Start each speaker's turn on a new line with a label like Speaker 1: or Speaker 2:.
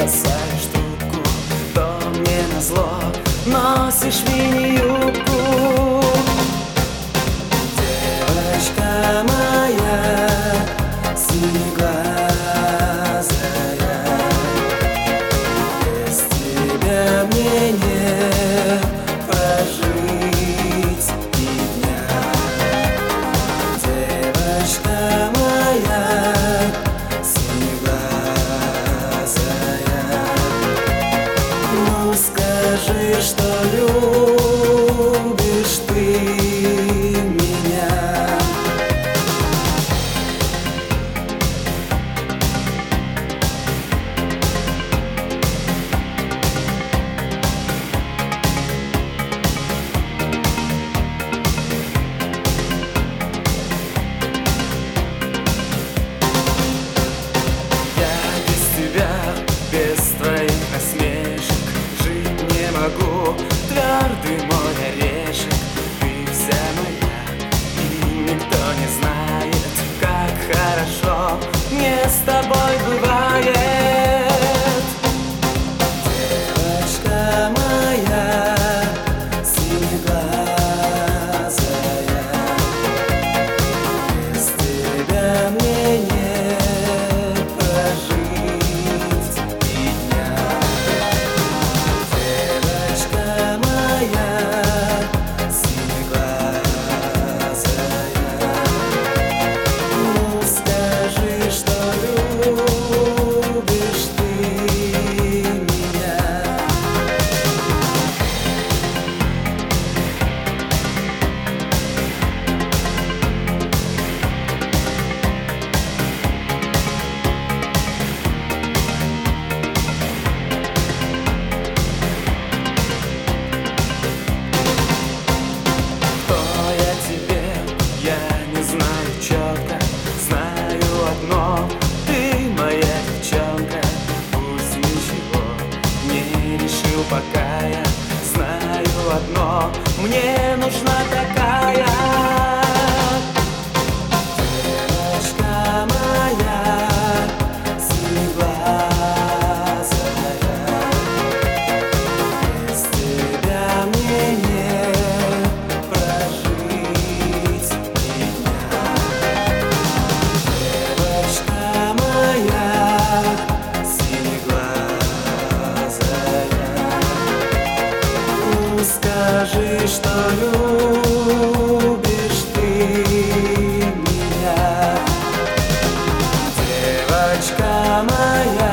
Speaker 1: бросаешь трубку, то мне назло носишь мини-юбку. Девочка моя, синеглазая, без тебя мне не прожить и дня. Девочка моя, ну скажи, что любишь ты меня. Я без тебя, без твоих насмешек жить не могу, твердый мой орешек. Ты вся моя, и никто не знает, как хорошо мне с тобой бывает. Девочка моя, синеглазая, без тебя мне не прожить и дня. Девочка моя, синеглазая, ну скажи, что любишь ты меня. Кто я тебе, я не знаю четко, знаю одно: ты моя девчонка. Пусть ничего не решил пока, я знаю одно: мне нужна такая. Девочка моя, синеглазая, без тебя мне не прожить и дня. Девочка моя, синеглазая, ну скажи, что любишь ты меня. Девочка моя,